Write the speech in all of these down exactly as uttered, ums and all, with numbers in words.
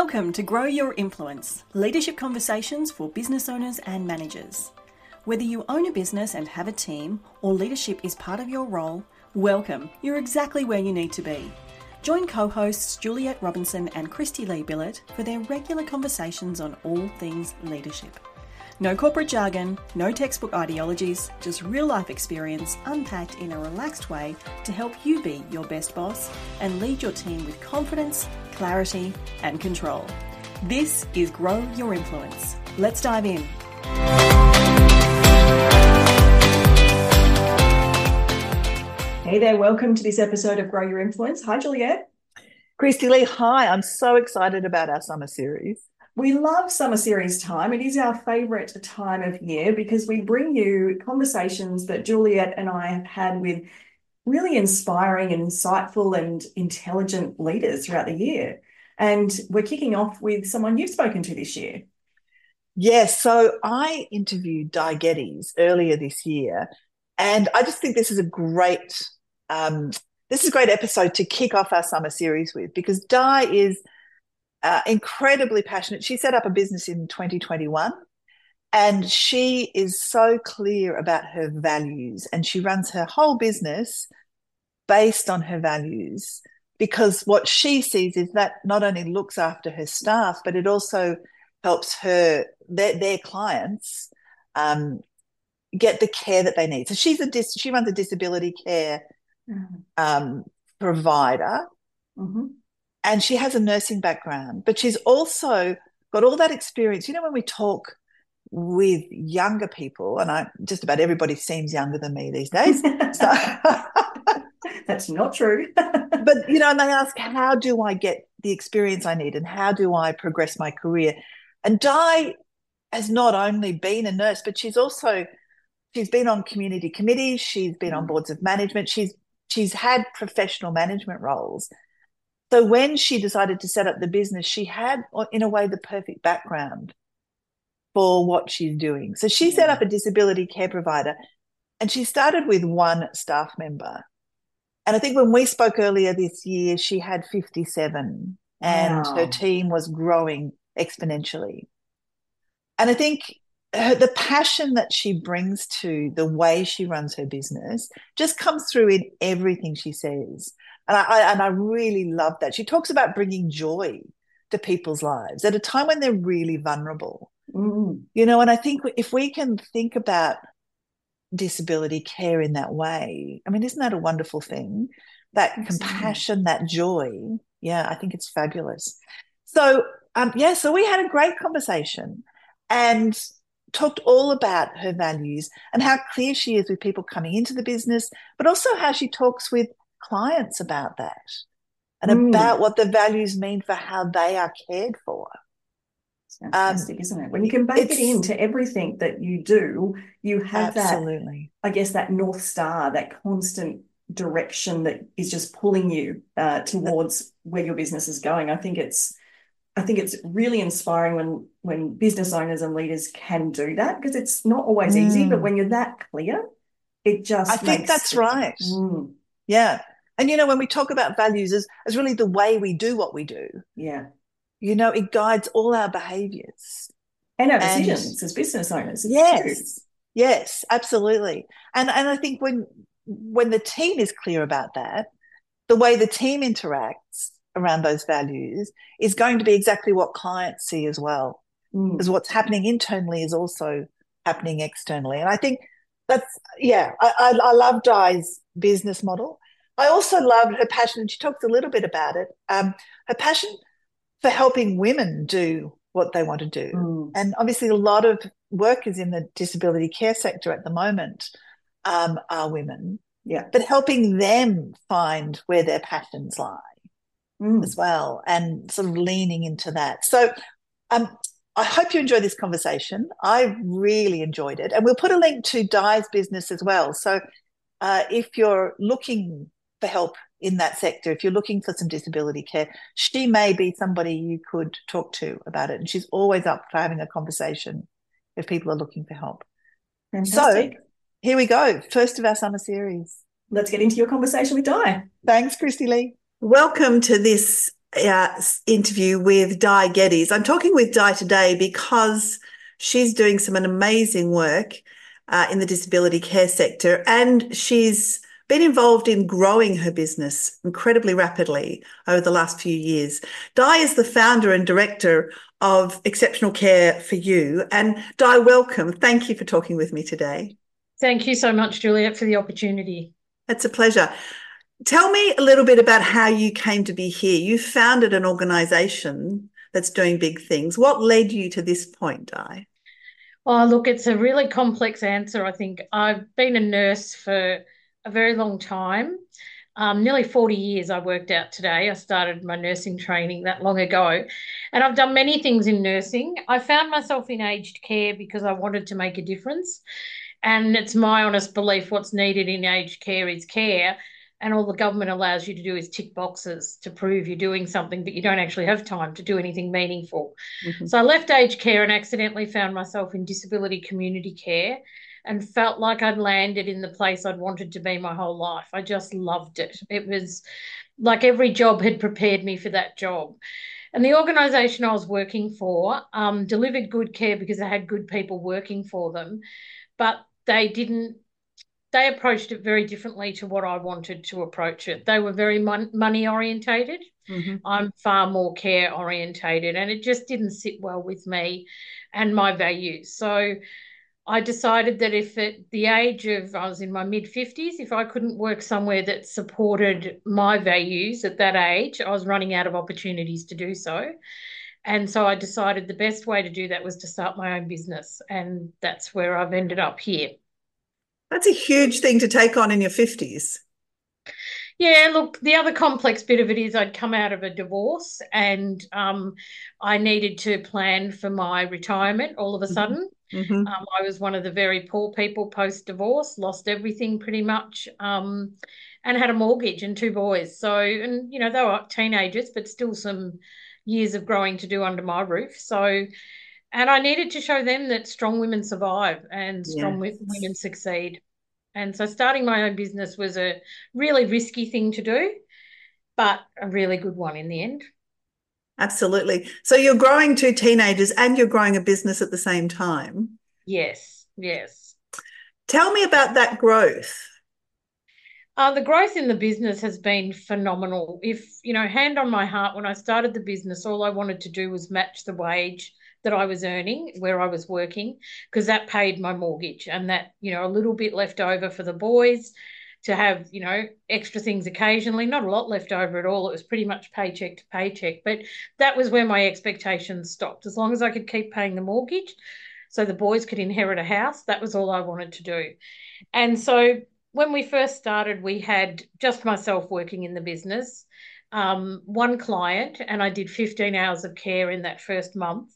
Welcome to Grow Your Influence, leadership conversations for business owners and managers. Whether you own a business and have a team, or leadership is part of your role, welcome. You're exactly where you need to be. Join co-hosts Juliet Robinson and Christy Lee Billett for their regular conversations on all things leadership. No corporate jargon, no textbook ideologies, just real-life experience unpacked in a relaxed way to help you be your best boss and lead your team with confidence, clarity, and control. This is Grow Your Influence. Let's dive in. Hey there, welcome to this episode of Grow Your Influence. Hi, Juliet. Christy Lee, hi. I'm so excited about our summer series. We love summer series time. It is our favourite time of year because we bring you conversations that Juliet and I have had with really inspiring and insightful and intelligent leaders throughout the year. And we're kicking off with someone you've spoken to this year. Yes, so I interviewed Di Geddes earlier this year, and I just think this is a great um, this is a great episode to kick off our summer series with, because Di is Uh, incredibly passionate. She set up a business in twenty twenty-one, and she is so clear about her values, and she runs her whole business based on her values, because what she sees is that not only looks after her staff, but it also helps her, their, their clients um, get the care that they need. So she's a dis- she runs a disability care um, provider. Mm-hmm. And she has a nursing background, but she's also got all that experience. You know, when we talk with younger people, and I just about everybody seems younger than me these days. So, that's not true. But, you know, and they ask, how do I get the experience I need and how do I progress my career? And Di has not only been a nurse, but she's also, she's been on community committees, she's been on boards of management, she's she's had professional management roles. So when she decided to set up the business, she had, in a way, the perfect background for what she's doing. So she set up a disability care provider, and she started with one staff member. And I think when we spoke earlier this year, she had fifty-seven, and wow. her team was growing exponentially. And I think her, the passion that she brings to the way she runs her business just comes through in everything she says. And I, I and I really love that. She talks about bringing joy to people's lives at a time when they're really vulnerable. Mm. You know, and I think if we can think about disability care in that way, I mean, isn't that a wonderful thing? That Absolutely. Compassion, that joy. Yeah, I think it's fabulous. So, um, yeah, so we had a great conversation and talked all about her values and how clear she is with people coming into the business, but also how she talks with clients about that and mm. about what the values mean for how they are cared for. It's fantastic, um, isn't it? When you can bake it into everything that you do, you have absolutely. that, I guess, that North Star, that constant direction that is just pulling you uh, towards where your business is going. I think it's I think it's really inspiring when when business owners and leaders can do that, because it's not always mm. easy, but when you're that clear, it just I makes think that's right. Mm. Yeah. And, you know, when we talk about values as, as really the way we do what we do, yeah, you know, it guides all our behaviours. And our decisions and, as business owners. Yes, true. yes, absolutely. And and I think when when the team is clear about that, the way the team interacts around those values is going to be exactly what clients see as well. Mm. Because what's happening internally is also happening externally. And I think that's, yeah, I, I, I love Di's business model. I also loved her passion, and she talks a little bit about it, um, her passion for helping women do what they want to do. Mm. And obviously a lot of workers in the disability care sector at the moment um, are women, yeah, but helping them find where their passions lie mm. as well, and sort of leaning into that. So um, I hope you enjoy this conversation. I really enjoyed it. And we'll put a link to Di's business as well. So uh, if you're looking for help in that sector, if you're looking for some disability care, she may be somebody you could talk to about it. And she's always up for having a conversation if people are looking for help. Fantastic. So here we go. First of our summer series. Let's get into your conversation with Di. Thanks, Christy Lee. Welcome to this uh, interview with Di Geddes. I'm talking with Di today because she's doing some amazing work uh, in the disability care sector, and she's been involved in growing her business incredibly rapidly over the last few years. Di is the founder and director of Exceptional Care for You. And Di, welcome. Thank you for talking with me today. Thank you so much, Juliet, for the opportunity. It's a pleasure. Tell me a little bit about how you came to be here. You founded an organisation that's doing big things. What led you to this point, Di? Oh, look, it's a really complex answer, I think. I've been a nurse for a very long time. Um, nearly forty years I worked out today. I started my nursing training that long ago, and I've done many things in nursing. I found myself in aged care because I wanted to make a difference. And it's my honest belief what's needed in aged care is care. And all the government allows you to do is tick boxes to prove you're doing something, but you don't actually have time to do anything meaningful. Mm-hmm. So I left aged care and accidentally found myself in disability community care and felt like I'd landed in the place I'd wanted to be my whole life. I just loved it. It was like every job had prepared me for that job. And the organisation I was working for um, delivered good care because they had good people working for them, but they didn't they approached it very differently to what I wanted to approach it. They were very mon- money orientated. Mm-hmm. I'm far more care orientated, and it just didn't sit well with me and my values. So I decided that if at the age of, I was in my mid fifties, if I couldn't work somewhere that supported my values at that age, I was running out of opportunities to do so. And so I decided the best way to do that was to start my own business. And that's where I've ended up here. That's a huge thing to take on in your fifties. Yeah, look, the other complex bit of it is I'd come out of a divorce and um, I needed to plan for my retirement all of a sudden. Mm-hmm. Um, I was one of the very poor people post-divorce, lost everything pretty much, um, and had a mortgage and two boys. So, and, you know, they were teenagers, but still some years of growing to do under my roof. So, and I needed to show them that strong women survive and strong yes. women succeed. And so starting my own business was a really risky thing to do, but a really good one in the end. Absolutely. So you're growing two teenagers and you're growing a business at the same time. Yes, yes. Tell me about that growth. Uh, the growth in the business has been phenomenal. If, you know, hand on my heart, when I started the business, all I wanted to do was match the wage that I was earning where I was working, because that paid my mortgage and that, you know, a little bit left over for the boys to have, you know, extra things occasionally, not a lot left over at all. It was pretty much paycheck to paycheck, but that was where my expectations stopped. As long as I could keep paying the mortgage so the boys could inherit a house, that was all I wanted to do. And so when we first started, we had just myself working in the business, um, one client, and I did fifteen hours of care in that first month.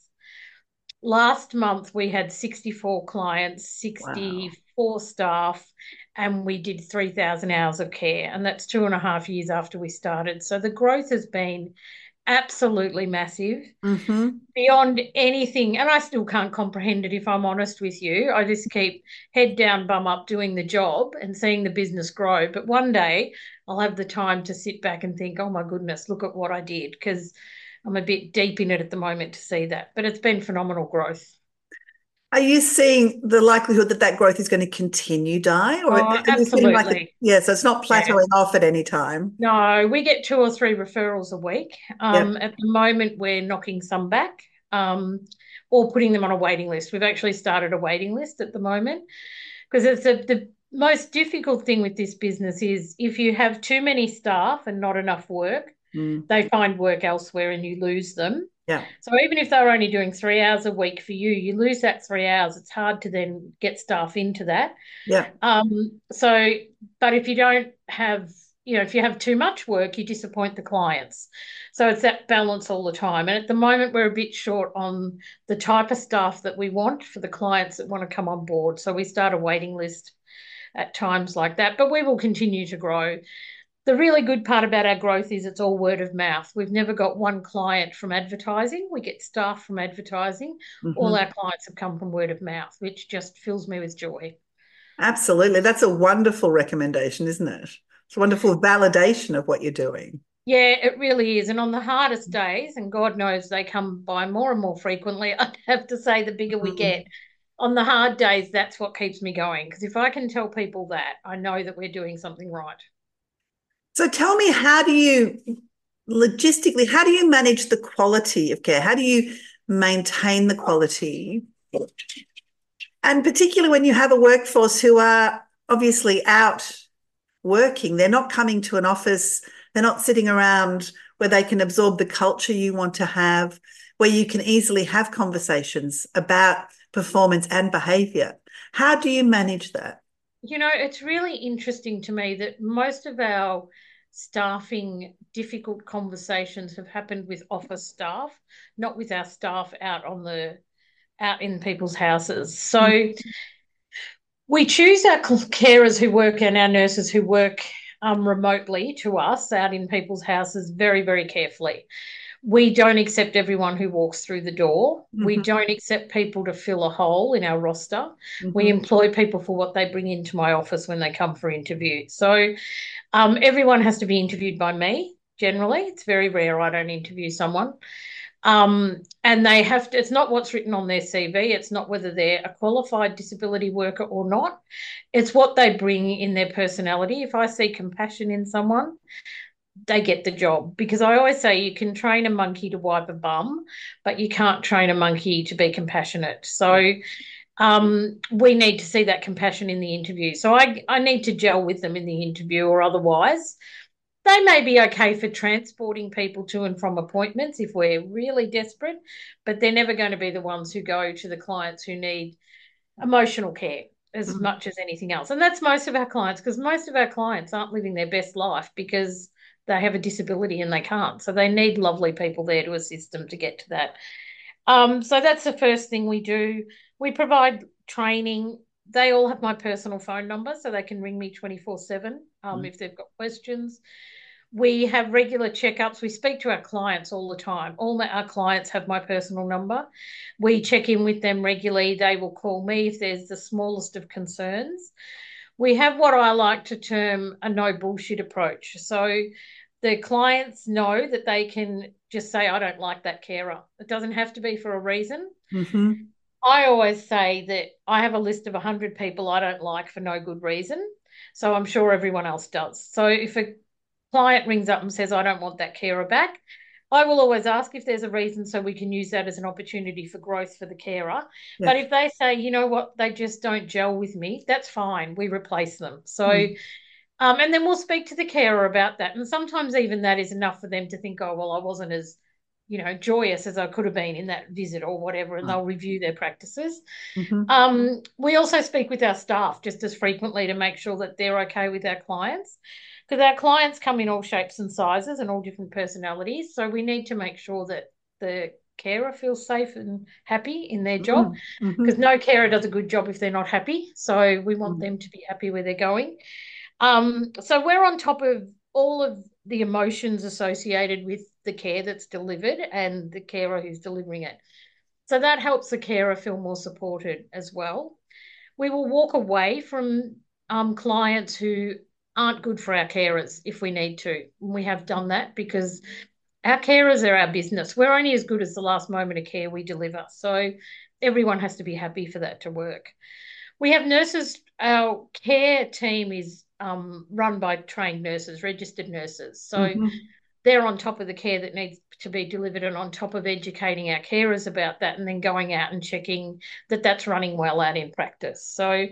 Last month, we had sixty-four clients, sixty-four wow. staff, and we did three thousand hours of care. And that's two and a half years after we started. So the growth has been absolutely massive, mm-hmm. beyond anything. And I still can't comprehend it, if I'm honest with you. I just keep head down, bum up, doing the job and seeing the business grow. But one day I'll have the time to sit back and think, oh, my goodness, look at what I did, because I'm a bit deep in it at the moment to see that. But it's been phenomenal growth. Are you seeing the likelihood that that growth is going to continue, Di? Or oh, absolutely. Like it, yeah, so it's not plateauing yeah. off at any time. No, we get two or three referrals a week. Um, yep. At the moment, we're knocking some back um, or putting them on a waiting list. We've actually started a waiting list at the moment, because it's a, the most difficult thing with this business is if you have too many staff and not enough work, mm. they find work elsewhere and you lose them. Yeah. So even if they're only doing three hours a week for you, you lose that three hours. It's hard to then get staff into that. Yeah. Um. So, but if you don't have, you know, if you have too much work, you disappoint the clients. So it's that balance all the time. And at the moment, we're a bit short on the type of staff that we want for the clients that want to come on board. So we start a waiting list at times like that, but we will continue to grow. The really good part about our growth is it's all word of mouth. We've never got one client from advertising. We get staff from advertising. Mm-hmm. All our clients have come from word of mouth, which just fills me with joy. Absolutely. That's a wonderful recommendation, isn't it? It's a wonderful validation of what you're doing. Yeah, it really is. And on the hardest days, and God knows they come by more and more frequently, I'd have to say the bigger we Mm. get. On the hard days, that's what keeps me going. Because if I can tell people that, I know that we're doing something right. So tell me, how do you logistically, how do you manage the quality of care? How do you maintain the quality? And particularly when you have a workforce who are obviously out working, they're not coming to an office, they're not sitting around where they can absorb the culture you want to have, where you can easily have conversations about performance and behavior. How do you manage that? You know, it's really interesting to me that most of our staffing difficult conversations have happened with office staff, not with our staff out on the out in people's houses. So we choose our carers who work and our nurses who work um, remotely to us out in people's houses very, very carefully. We don't accept everyone who walks through the door. We Mm-hmm. don't accept people to fill a hole in our roster. We Mm-hmm. employ people for what they bring into my office when they come for interview. So um, everyone has to be interviewed by me generally. It's very rare I don't interview someone. Um, and they have to, it's not what's written on their C V. It's not whether they're a qualified disability worker or not. It's what they bring in their personality. If I see compassion in someone, they get the job. Because I always say you can train a monkey to wipe a bum, but you can't train a monkey to be compassionate. So um, we need to see that compassion in the interview. So I, I need to gel with them in the interview, or otherwise they may be okay for transporting people to and from appointments if we're really desperate, but they're never going to be the ones who go to the clients who need emotional care as Mm-hmm. much as anything else. And that's most of our clients, because most of our clients aren't living their best life because they have a disability and they can't. So they need lovely people there to assist them to get to that. Um, so that's the first thing we do. We provide training. They all have my personal phone number, so they can ring me twenty-four seven um, if they've got questions. We have regular checkups. We speak to our clients all the time. All our clients have my personal number. We check in with them regularly. They will call me if there's the smallest of concerns. We have what I like to term a no bullshit approach. So the clients know that they can just say, I don't like that carer. It doesn't have to be for a reason. Mm-hmm. I always say that I have a list of one hundred people I don't like for no good reason. So I'm sure everyone else does. So if a client rings up and says, I don't want that carer back, I will always ask if there's a reason so we can use that as an opportunity for growth for the carer. Yeah. But if they say, you know what, they just don't gel with me, that's fine. We replace them. So, Mm. um, and then we'll speak to the carer about that. And sometimes even that is enough for them to think, oh, well, I wasn't as, you know, joyous as I could have been in that visit or whatever, and they'll review their practices. Mm-hmm. Um, we also speak with our staff just as frequently to make sure that they're okay with our clients, because our clients come in all shapes and sizes and all different personalities. So we need to make sure that the carer feels safe and happy in their job, Mm-hmm. because no carer does a good job if they're not happy. So we want Mm-hmm. them to be happy where they're going. Um, so we're on top of all of the emotions associated with the care that's delivered and the carer who's delivering it. So that helps the carer feel more supported as well. We will walk away from um, clients who aren't good for our carers if we need to. We have done that because our carers are our business. We're only as good as the last moment of care we deliver. So everyone has to be happy for that to work. We have nurses. Our care team is um, run by trained nurses, registered nurses. So Mm-hmm. they're on top of the care that needs to be delivered and on top of educating our carers about that, and then going out and checking that that's running well out in practice. So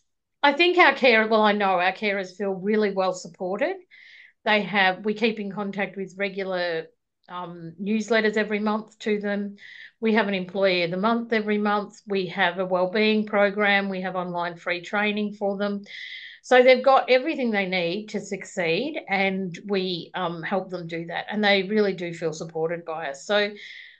I think our care, well, I know our carers feel really well supported. They have, we keep in contact with regular um, newsletters every month to them. We have an employee of the month every month. We have a wellbeing program. We have online free training for them. So they've got everything they need to succeed, and we um, help them do that. And they really do feel supported by us. So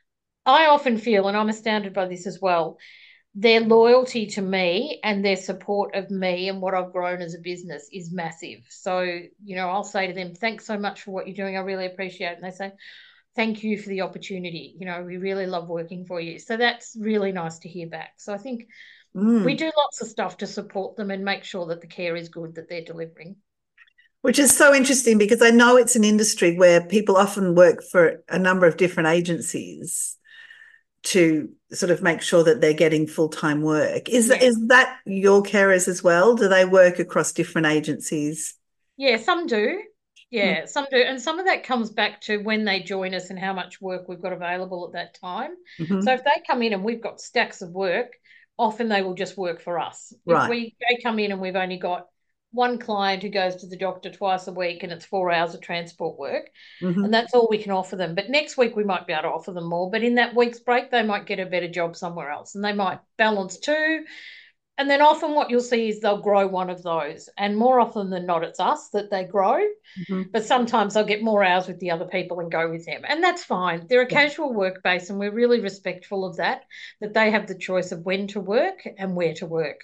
I often feel, and I'm astounded by this as well, their loyalty to me and their support of me and what I've grown as a business is massive. So, you know, I'll say to them, thanks so much for what you're doing. I really appreciate it. And they say, thank you for the opportunity. You know, we really love working for you. So that's really nice to hear back. So I think Mm. we do lots of stuff to support them and make sure that the care is good that they're delivering. Which is so interesting because I know it's an industry where people often work for a number of different agencies to sort of make sure that they're getting full-time work. Is that, Yeah. is that your carers as well? Do they work across different agencies? Yeah, some do. Mm. Yeah, some do. And some of that comes back to when they join us and how much work we've got available at that time. So Mhm. if they come in and we've got stacks of work, often they will just work for us. If Right. we they come in and we've only got one client who goes to the doctor twice a week and it's four hours of transport work, and Mhm. that's all we can offer them. But next week we might be able to offer them more. But in that week's break, they might get a better job somewhere else and they might balance two. And then often what you'll see is they'll grow one of those. And more often than not, it's us that they grow. Mhm. But sometimes they'll get more hours with the other people and go with them. And that's fine. They're a Yeah. casual work base and we're really respectful of that, that they have the choice of when to work and where to work.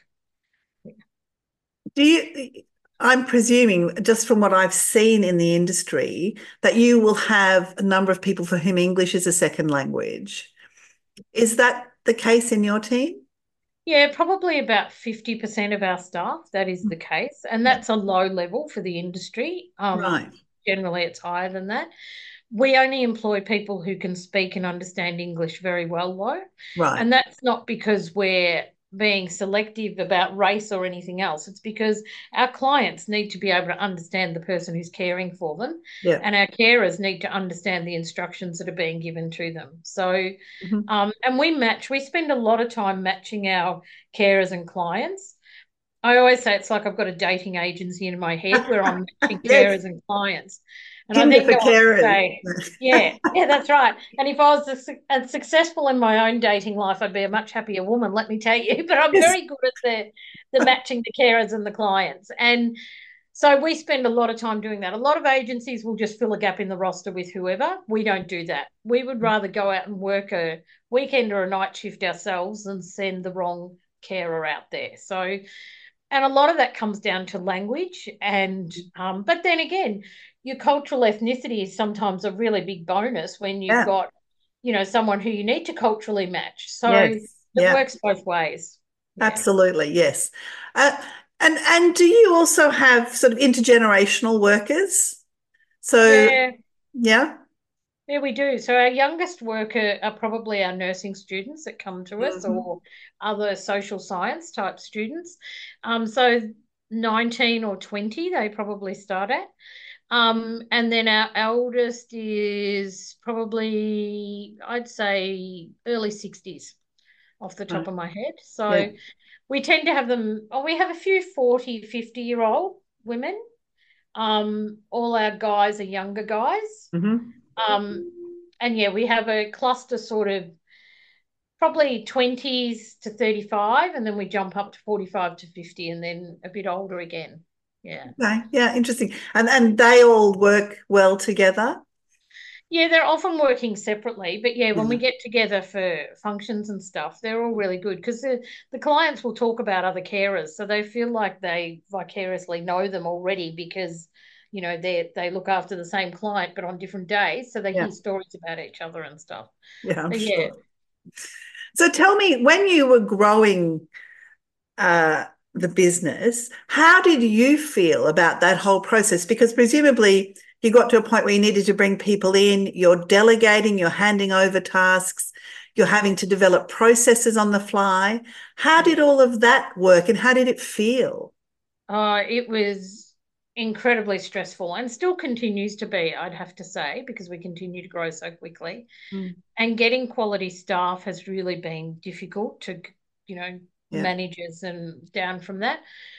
Do you, I'm presuming, just from what I've seen in the industry, that you will have a number of people for whom English is a second language. Is that the case in your team? Yeah, probably about fifty percent of our staff, that is the case. And Yeah. that's a low level for the industry. Um, Right. generally, it's higher than that. We only employ people who can speak and understand English very well, though. Right. And that's not because we're being selective about race or anything else. It's because our clients need to be able to understand the person who's caring for them, Yeah. and our carers need to understand the instructions that are being given to them. So, Mhm. um, and we match, we spend a lot of time matching our carers and clients. I always say it's like I've got a dating agency in my head where I'm matching Yes. carers and clients. And I Tinder then for go on to carers. say, yeah, yeah, that's right. And if I was as, as successful in my own dating life, I'd be a much happier woman, let me tell you. But I'm Yes. very good at the the matching the carers and the clients. And so we spend a lot of time doing that. A lot of agencies will just fill a gap in the roster with whoever. We don't do that. We would rather go out and work a weekend or a night shift ourselves than send the wrong carer out there. So, and a lot of that comes down to language. And um, but then again, your cultural ethnicity is sometimes a really big bonus when you've Yeah. got, you know, someone who you need to culturally match. So Yes. it Yeah. works both ways. Yeah. Absolutely. Yes. Uh, and and do you also have sort of intergenerational workers? So Yeah. yeah. Yeah, we do. So our youngest worker are probably our nursing students that come to us, Mhm. or other social science type students. Um, so nineteen or twenty, they probably start at. Um, and then our eldest is probably, I'd say, early sixties off the top Right. of my head. Yeah. So we tend to have them, oh, we have a few forty, fifty year old women. Um, all our guys are younger guys. Hmm. Um, and yeah, we have a cluster sort of probably twenties to thirty-five, and then we jump up to forty-five to fifty, and then a bit older again. Yeah. Okay. Yeah. Interesting. And and they all work well together. Yeah, they're often working separately, but yeah, when we Yeah. get together for functions and stuff, they're all really good because the, the clients will talk about other carers, so they feel like they vicariously know them already because, you know, they they look after the same client but on different days, so they Yeah. hear stories about each other and stuff. Yeah. I'm So yeah. sure. So tell me, when you were growing uh, the business, how did you feel about that whole process? Because presumably you got to a point where you needed to bring people in, you're delegating, you're handing over tasks, you're having to develop processes on the fly. How did all of that work and how did it feel? Uh, it was incredibly stressful and still continues to be, I'd have to say, because we continue to grow so quickly. Mm. And getting quality staff has really been difficult to, you know, Yeah. managers and down from that.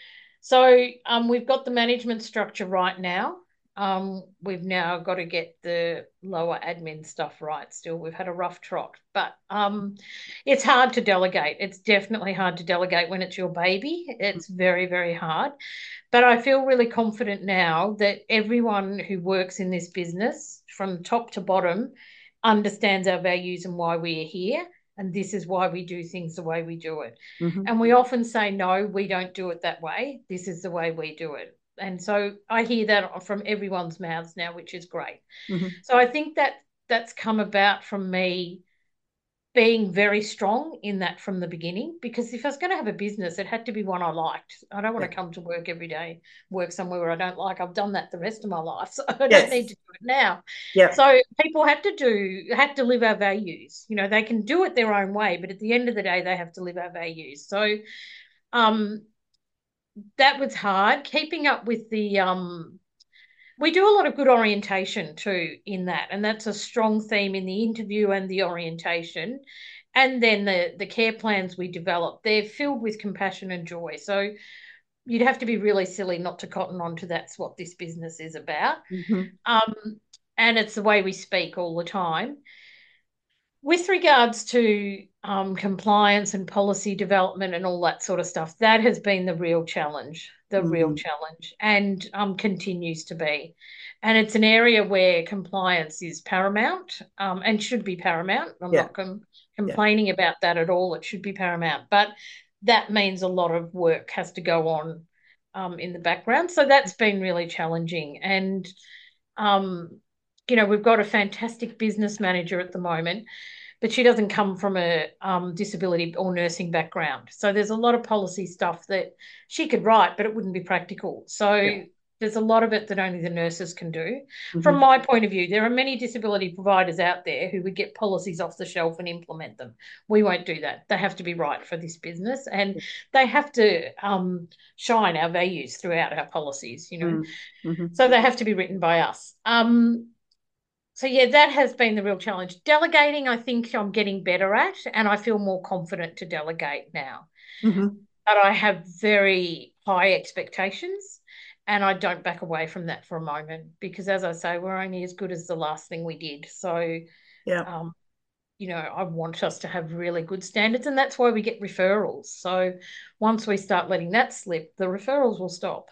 So um, we've got the management structure right now. Um, we've now got to get the lower admin stuff right still. We've had a rough trot, but um, it's hard to delegate. It's definitely hard to delegate when it's your baby. It's very, very hard. But I feel really confident now that everyone who works in this business, from top to bottom, understands our values and why we are here. And this is why we do things the way we do it. Mm-hmm. And we often say, no, we don't do it that way. This is the way we do it. And so I hear that from everyone's mouths now, which is great. Mm-hmm. So I think that that's come about from me being very strong in that from the beginning, because if I was going to have a business, it had to be one I liked. I don't want Yeah. to come to work every day, work somewhere where I don't like. I've done that the rest of my life, so I don't need Yes. to do it now. Yeah. So people have to do have to live our values. You know, they can do it their own way, but at the end of the day, they have to live our values. So um, that was hard. Keeping up with the um, we do a lot of good orientation too in that, and that's a strong theme in the interview and the orientation. And then the the care plans we develop, they're filled with compassion and joy. So you'd have to be really silly not to cotton on to that's what this business is about. Mm-hmm. Um, and it's the way we speak all the time. With regards to um, compliance and policy development and all that sort of stuff, that has been the real challenge, the real Mm-hmm. challenge, and um, continues to be. And it's an area where compliance is paramount um, and should be paramount. I'm Yeah. not com Yeah. complaining about that at all. It should be paramount. But that means a lot of work has to go on um, in the background. So that's been really challenging. And, um, you know, we've got a fantastic business manager at the moment, but she doesn't come from a um, disability or nursing background. So there's a lot of policy stuff that she could write, but it wouldn't be practical. So Yeah. there's a lot of it that only the nurses can do. From Mm-hmm. my point of view, there are many disability providers out there who would get policies off the shelf and implement them. We won't do that. They have to be right for this business, and they have to um, shine our values throughout our policies, you know. Mm-hmm. So they have to be written by us. Um, so yeah, that has been the real challenge. Delegating, I think I'm getting better at, and I feel more confident to delegate now. Mm-hmm. But I have very high expectations, and I don't back away from that for a moment, because, as I say, we're only as good as the last thing we did. So, Yeah. um, you know, I want us to have really good standards, and that's why we get referrals. So once we start letting that slip, the referrals will stop.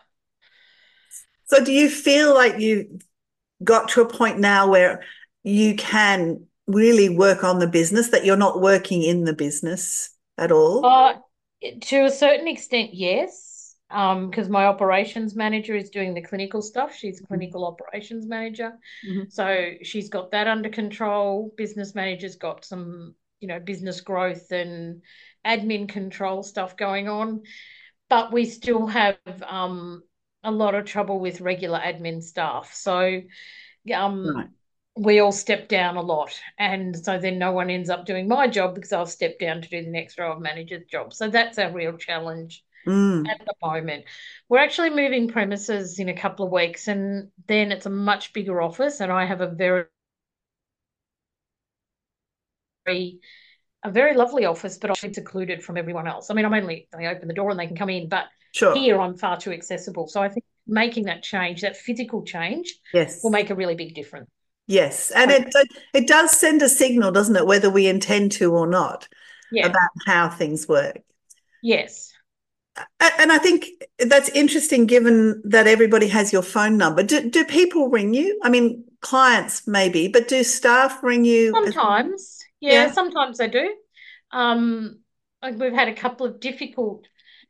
So do you feel like you got to a point now where you can really work on the business, that you're not working in the business at all? Uh, to a certain extent, yes. Um, because my operations manager is doing the clinical stuff. She's a clinical operations manager. Mm-hmm. So she's got that under control. Business manager's got some, you know, business growth and admin control stuff going on. But we still have um a lot of trouble with regular admin staff. So um Right. we all step down a lot. And so then no one ends up doing my job because I'll step down to do the next row of manager's job. So that's our real challenge Mm. at the moment. We're actually moving premises in a couple of weeks, and then it's a much bigger office, and I have a very a very lovely office, but I'm secluded from everyone else. I mean, I'm only I open the door and they can come in, but Sure. here I'm far too accessible. So I think making that change, that physical change, Yes. will make a really big difference. Yes. And it it does send a signal, doesn't it, whether we intend to or not, Yeah. about how things work. Yes. And I think that's interesting, given that everybody has your phone number. Do, do people ring you? I mean, clients maybe, but do staff ring you? Sometimes. Yeah, Yeah. sometimes they do. Um, like we've had a couple of difficult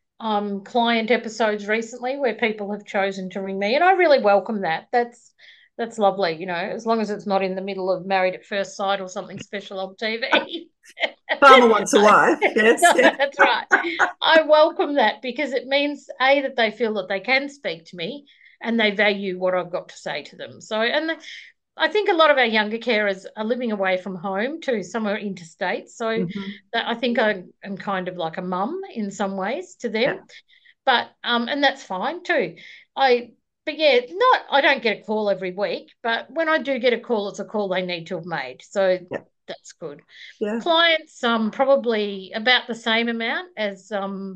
um client episodes recently where people have chosen to ring me, and I really welcome that. That's that's lovely, you know, as long as it's not in the middle of Married at First Sight or something special on T V. Farmer wants a wife. Yes. No, that's right. I welcome that, because it means, A, that they feel that they can speak to me and they value what I've got to say to them. So, and the, I think a lot of our younger carers are living away from home too. Some are interstate. So Mm-hmm. that I think I am kind of like a mum in some ways to them. Yeah. But um, and that's fine too. I but yeah, not I don't get a call every week, but when I do get a call, it's a call they need to have made. So Yeah. that's good. Yeah. Clients um probably about the same amount as um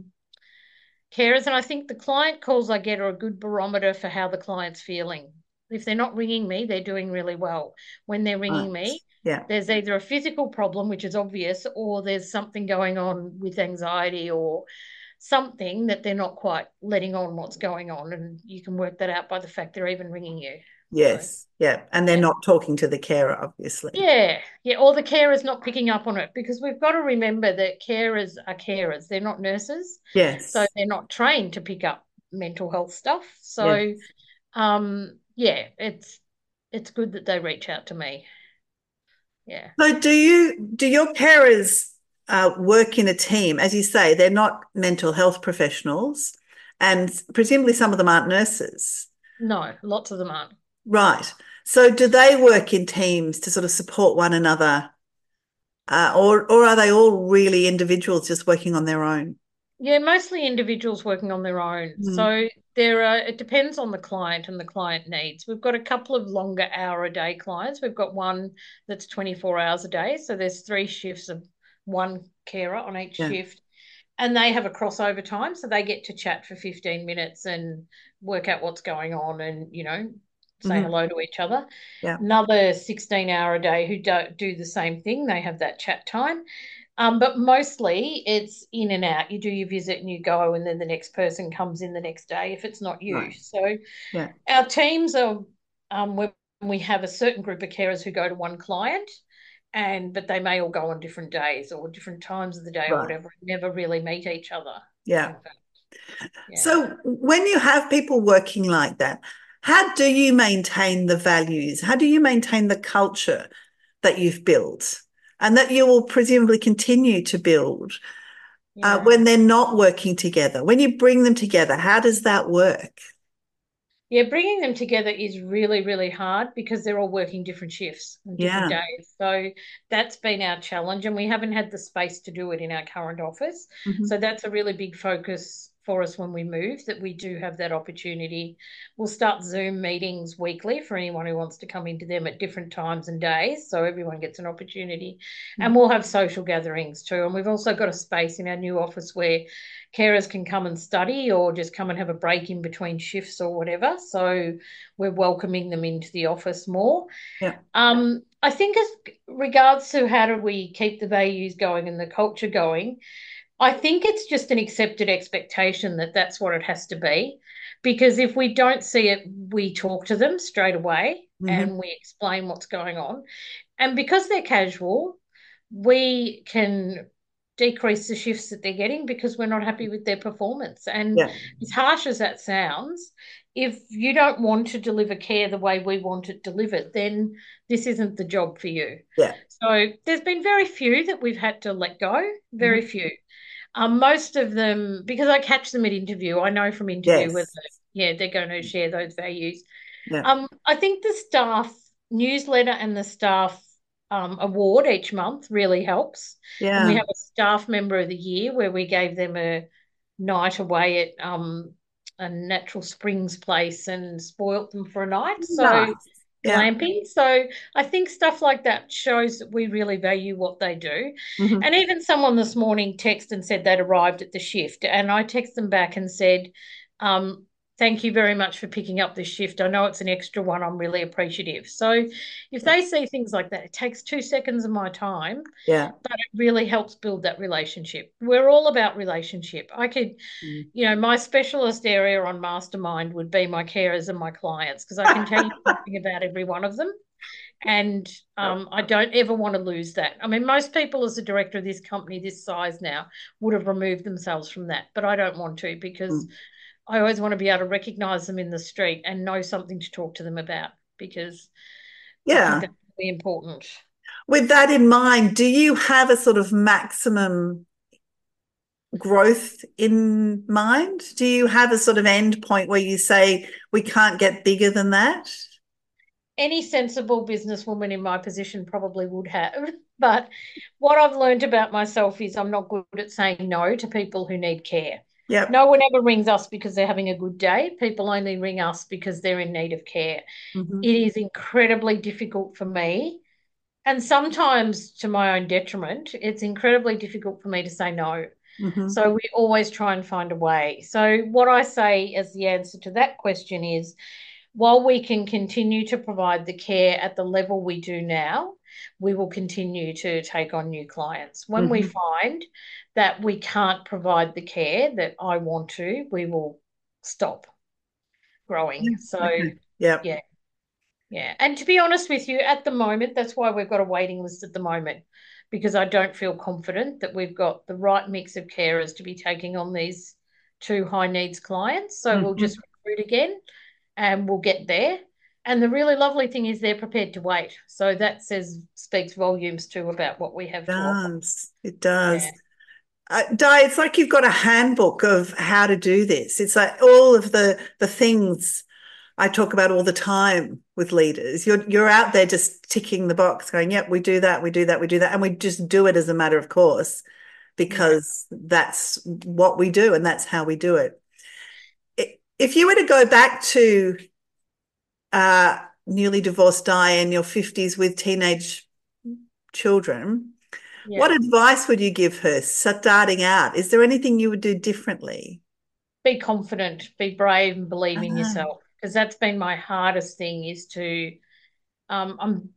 carers, and I think the client calls I get are a good barometer for how the client's feeling. If they're not ringing me, they're doing really well. When they're ringing Right. me, Yeah. there's either a physical problem, which is obvious, or there's something going on with anxiety or something that they're not quite letting on what's going on. And you can work that out by the fact they're even ringing you. Yes. So, yeah. And they're yeah. not talking to the carer, obviously. Yeah. Yeah. Or the carer's not picking up on it, because we've got to remember that carers are carers. They're not nurses. Yes. So they're not trained to pick up mental health stuff. So, Yes. um, yeah, it's it's good that they reach out to me. Yeah. So do you do your carers uh, work in a team? As you say, they're not mental health professionals, and presumably some of them aren't nurses. No, lots of them aren't. Right. So do they work in teams to sort of support one another, uh, or or are they all really individuals just working on their own? Yeah, mostly individuals working on their own. Mm. So there are, it depends on the client and the client needs. We've got a couple of longer hour a day clients. We've got one that's twenty-four hours a day. So there's three shifts of one carer on each Yeah. shift. And they have a crossover time. So they get to chat for fifteen minutes and work out what's going on and, you know, say Mm-hmm. hello to each other. Yeah. Another sixteen hour a day who do, do the same thing. They have that chat time. Um, but mostly it's in and out. You do your visit and you go, and then the next person comes in the next day if it's not you. Right. So Yeah. our teams are um, when we have a certain group of carers who go to one client, and but they may all go on different days or different times of the day or Right. whatever, never really meet each other. Yeah. In fact. Yeah. So when you have people working like that, how do you maintain the values? How do you maintain the culture that you've built and that you will presumably continue to build uh, Yeah. when they're not working together? When you bring them together, how does that work? Yeah, bringing them together is really, really hard because they're all working different shifts and different Yeah. days. So that's been our challenge, and we haven't had the space to do it in our current office. Mm-hmm. So that's a really big focus for us when we move, that we do have that opportunity. We'll start Zoom meetings weekly for anyone who wants to come into them at different times and days, so everyone gets an opportunity. And we'll have social gatherings too. And we've also got a space in our new office where carers can come and study or just come and have a break in between shifts or whatever. So we're welcoming them into the office more. Yeah. Um, I think as regards to how do we keep the values going and the culture going, I think it's just an accepted expectation that that's what it has to be. Because if we don't see it, we talk to them straight away Mm-hmm. and we explain what's going on. And because they're casual, we can decrease the shifts that they're getting because we're not happy with their performance. And Yeah. as harsh as that sounds, if you don't want to deliver care the way we want it delivered, then this isn't the job for you. Yeah. So there's been very few that we've had to let go, very Mm-hmm. few. Um, most of them, because I catch them at interview, I know from interview Yes. whether, yeah, they're going to share those values. Yeah. Um, I think the staff newsletter and the staff um, award each month really helps. Yeah. And we have a staff member of the year where we gave them a night away at um, a natural springs place and spoilt them for a night. So Nice. Yeah. glamping. So I think stuff like that shows that we really value what they do. Mm-hmm. And even someone this morning texted and said they'd arrived at the shift. And I texted them back and said, um, thank you very much for picking up this shift. I know it's an extra one. I'm really appreciative. So if they see things like that, it takes two seconds of my time, Yeah. but it really helps build that relationship. We're all about relationship. I could, Mm. you know, my specialist area on Mastermind would be my carers and my clients because I can tell you something about every one of them. And um, I don't ever want to lose that. I mean, most people as a director of this company this size now would have removed themselves from that, but I don't want to because Mm. I always want to be able to recognize them in the street and know something to talk to them about because I think Yeah. that's really important. With that in mind, do you have a sort of maximum growth in mind? Do you have a sort of end point where you say we can't get bigger than that? Any sensible businesswoman in my position probably would have. But what I've learned about myself is I'm not good at saying no to people who need care. Yep. No one ever rings us because they're having a good day. People only ring us because they're in need of care. Mm-hmm. It is incredibly difficult for me. And sometimes to my own detriment, it's incredibly difficult for me to say no. Mm-hmm. So we always try and find a way. So what I say as the answer to that question is, while we can continue to provide the care at the level we do now, we will continue to take on new clients. When Mm-hmm. we find that we can't provide the care that I want to, we will stop growing. So, Okay. Yep. yeah. Yeah. And to be honest with you, at the moment, that's why we've got a waiting list at the moment, because I don't feel confident that we've got the right mix of carers to be taking on these two high needs clients. So Mm-hmm. we'll just recruit again and we'll get there. And the really lovely thing is they're prepared to wait. So that says speaks volumes too about what we have It to offer. does. It does. Yeah. Uh, Di, it's like you've got a handbook of how to do this. It's like all of the the things I talk about all the time with leaders. You're you're out there just ticking the box, going, "Yep, we do that, we do that, we do that," and we just do it as a matter of course Yeah. because that's what we do and that's how we do it. If you were to go back to uh, newly divorced Di in your fifties with teenage children, what Yeah. advice would you give her starting out? Is there anything you would do differently? Be confident, be brave, and believe in Ah, yourself. Because that's been my hardest thing is to um I'm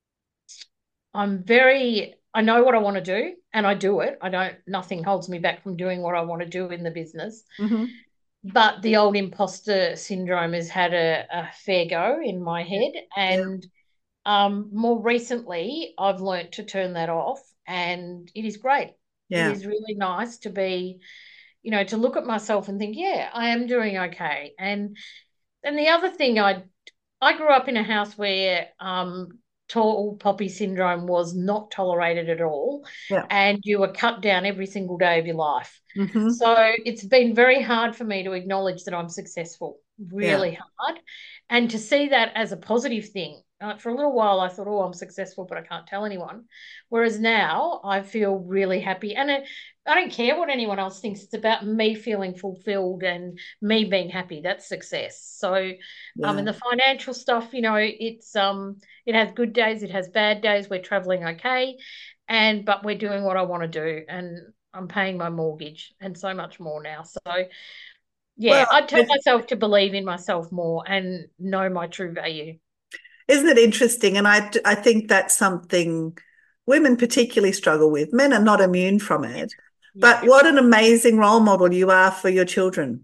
I'm very I know what I want to do and I do it. I don't nothing holds me back from doing what I want to do in the business. mhm. But the old imposter syndrome has had a, a fair go in my head. Yeah, And um, more recently, I've learnt to turn that off, and it is great. It yeah, is really nice to be, you know, to look at myself and think, yeah, I am doing okay. And and the other thing, I I grew up in a house where um, tall poppy syndrome was not tolerated at all, yeah. and you were cut down every single day of your life. Hmm. So it's been very hard for me to acknowledge that I'm successful, Yeah. really hard, and to see that as a positive thing. Uh, for a little while, I thought, oh, I'm successful, but I can't tell anyone. Whereas now I feel really happy. And it, I don't care what anyone else thinks. It's about me feeling fulfilled and me being happy. That's success. So, um, Yeah. and the financial stuff, you know, it's um, it has good days, it has bad days. We're traveling okay, and but we're doing what I want to do, and I'm paying my mortgage and so much more now. So, Well, yeah, I tell it- myself to believe in myself more and know my true value. isn't it interesting? And I, I think that's something women particularly struggle with. Men are not immune from it. Yeah. But what an amazing role model you are for your children.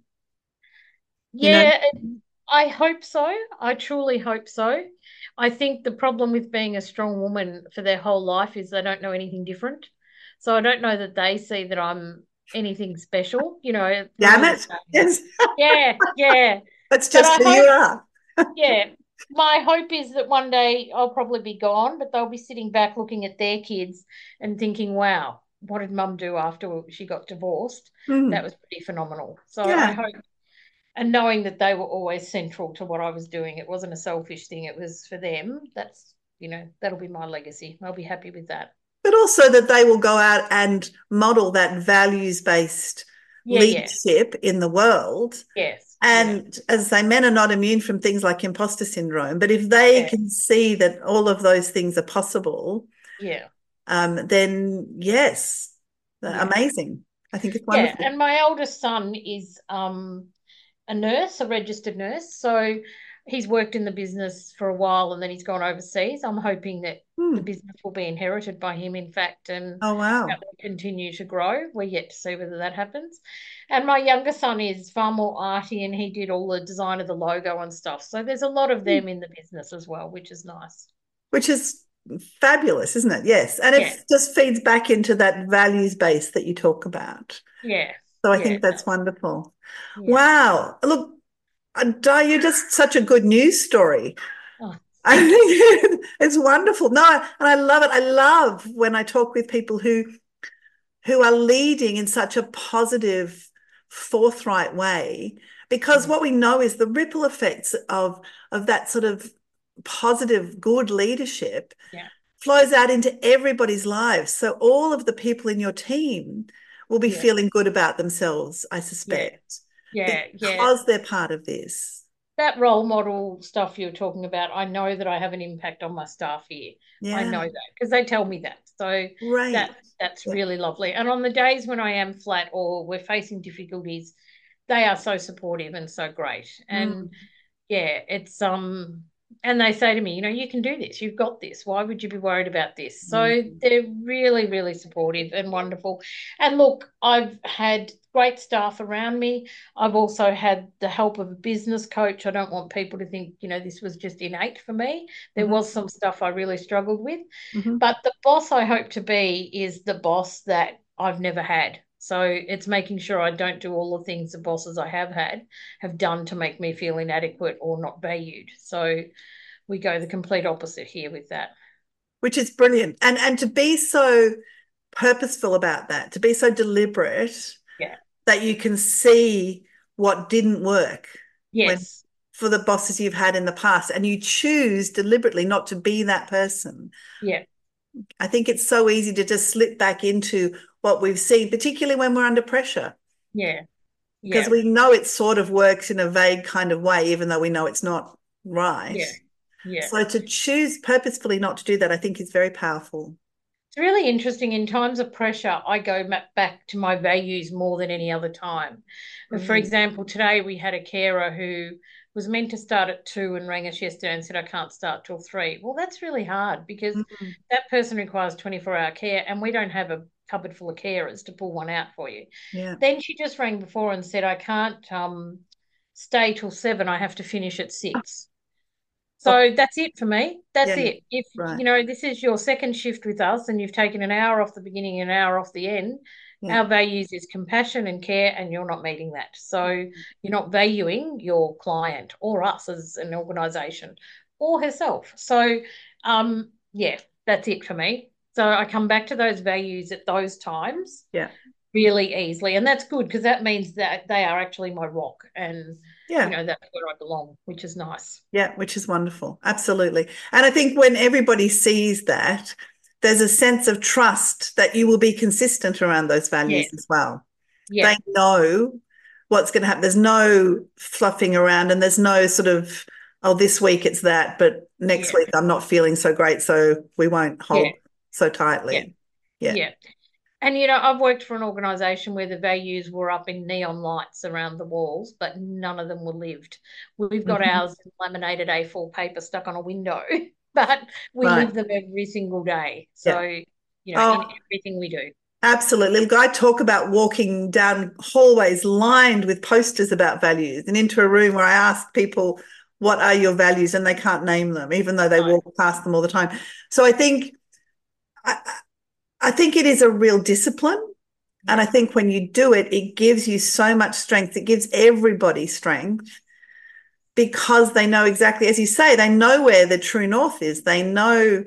You know, Yeah, I hope so. I truly hope so. I think the problem with being a strong woman for their whole life is they don't know anything different. So I don't know that they see that I'm anything special. You know, we're damn all the it. same. Yes, Yeah, yeah. that's But just I who you hope, are. yeah, my hope is that one day I'll probably be gone, but they'll be sitting back looking at their kids and thinking, wow, what did mum do after she got divorced? That Mm, was pretty phenomenal. So I yeah. hope and knowing that they were always central to what I was doing. It wasn't a selfish thing, it was for them. That's, you know, that'll be my legacy. I'll be happy with that. But also that they will go out and model that values-based Yeah, yeah. leadership in the world. Yes. Yeah. And as I say, men are not immune from things like imposter syndrome. But if they Yeah. can see that all of those things are possible, Yeah. um, then yes, Yeah. amazing. I think it's Yeah. wonderful. And my eldest son is um a nurse, a registered nurse. So he's worked in the business for a while and then he's gone overseas. I'm hoping that the Hmm. business will be inherited by him, in fact, and Oh, that wow. will continue to grow. We're yet to see whether that happens. And my younger son is far more arty and he did all the design of the logo and stuff. So there's a lot of them in the business as well, which is nice. Which is fabulous, isn't it? Yes. And Yeah. it just feeds back into that values base that you talk about. Yeah. So I Yeah. think that's wonderful. Yeah. Wow. Look, uh, Di, you're just such a good news story. Oh, I thank you. think it's wonderful. No, and I love it. I love when I talk with people who who are leading in such a positive, forthright way, because Mm. what we know is the ripple effects of of that sort of positive, good leadership Yeah. flows out into everybody's lives. So all of the people in your team will be Yeah. feeling good about themselves, I Yeah. suspect, Yeah. Yeah. because they're part of this. That role model stuff you're talking about, I know that I have an impact on my staff here. I Yeah, know that because they tell me that. So great. that that's Yeah. really lovely. And on the days when I am flat or we're facing difficulties, they are so supportive and so great. Mm, And yeah, it's um and they say to me, you know, you can do this, you've got this. Why would you be worried about this? So mm, they're really, really supportive and wonderful. And look, I've had great staff around me. I've also had the help of a business coach. I don't want people to think, you know, this was just innate for me. There mhm, was some stuff I really struggled with. mhm. But the boss I hope to be is the boss that I've never had. So it's making sure I don't do all the things the bosses I have had have done to make me feel inadequate or not valued. So we go the complete opposite here with that. Which is brilliant. And and to be so purposeful about that, to be so deliberate, yeah, that you can see what didn't work. Yes. When, for the bosses you've had in the past, and you choose deliberately not to be that person. Yeah. I think it's so easy to just slip back into what we've seen, particularly when we're under pressure. Yeah. Because yeah. we know it sort of works in a vague kind of way, even though we know it's not right. Yeah. Yeah. So to choose purposefully not to do that, I think is very powerful. It's really interesting. In times of pressure, I go back to my values more than any other time. Mm-hmm. For example, today we had a carer who was meant to start at two and rang us yesterday and said, I can't start till three. Well, that's really hard because mm-hmm. that person requires twenty-four hour care and we don't have a cupboard full of carers to pull one out for you. Yeah. Then she just rang before and said, I can't um, stay till seven. I have to finish at six. So oh. that's it for me. That's yeah, it. If, right. you know, this is your second shift with us and you've taken an hour off the beginning and an hour off the end, yeah. our values is compassion and care, and you're not meeting that. So you're not valuing your client or us as an organisation or herself. So, um, yeah, that's it for me. So I come back to those values at those times yeah. really easily. And that's good because that means that they are actually my rock and, yeah. you know, that's where I belong, which is nice. Yeah, which is wonderful. Absolutely. And I think when everybody sees that, there's a sense of trust that you will be consistent around those values yeah. as well. Yeah. They know what's going to happen. There's no fluffing around and there's no sort of, oh, this week it's that, but next yeah. week I'm not feeling so great, so we won't hold yeah. so tightly. Yeah. yeah. And, you know, I've worked for an organisation where the values were up in neon lights around the walls, but none of them were lived. We've got mm-hmm. ours in laminated A four paper stuck on a window, but we right. live them every single day. So, yeah. you know, oh, in everything we do. Absolutely. Look, I talk about walking down hallways lined with posters about values and into a room where I ask people, what are your values? And they can't name them, even though they no. walk past them all the time. So I think... I, I think it is a real discipline. And I think when you do it, it gives you so much strength. It gives everybody strength because they know exactly, as you say, they know where the true north is. They know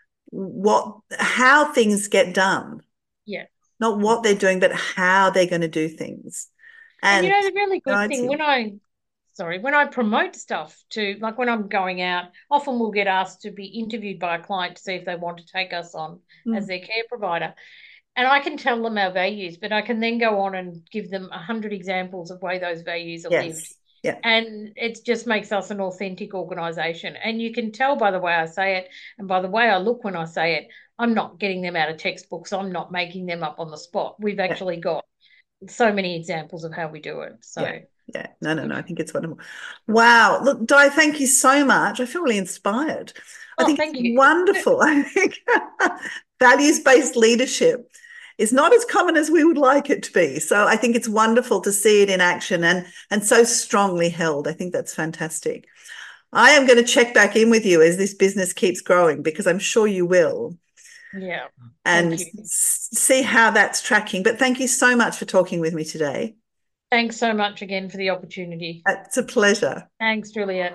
what, how things get done. Yeah. Not what they're doing, but how they're going to do things. And, and you know, the really good thing when I, sorry, when I promote stuff to, like when I'm going out, often we'll get asked to be interviewed by a client to see if they want to take us on mm. as their care provider. And I can tell them our values, but I can then go on and give them a hundred examples of way those values are yes. lived. Yeah. And it just makes us an authentic organisation. And you can tell by the way I say it and by the way I look when I say it, I'm not getting them out of textbooks. I'm not making them up on the spot. We've actually yeah. got so many examples of how we do it. So yeah. Yeah, no, no, no. I think it's wonderful. Wow. Look, Di, thank you so much. I feel really inspired. Oh, I think thank it's you. wonderful. I think values-based leadership is not as common as we would like it to be. So I think it's wonderful to see it in action and, and so strongly held. I think that's fantastic. I am going to check back in with you as this business keeps growing because I'm sure you will. Yeah. And see how that's tracking. But thank you so much for talking with me today. Thanks so much again for the opportunity. It's a pleasure. Thanks, Juliet.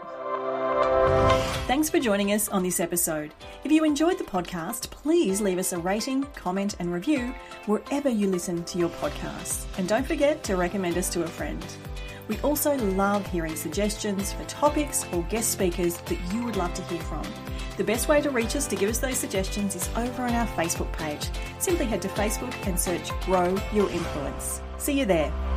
Thanks for joining us on this episode. If you enjoyed the podcast, please leave us a rating, comment and review wherever you listen to your podcasts. And don't forget to recommend us to a friend. We also love hearing suggestions for topics or guest speakers that you would love to hear from. The best way to reach us to give us those suggestions is over on our Facebook page. Simply head to Facebook and search Grow Your Influence. See you there.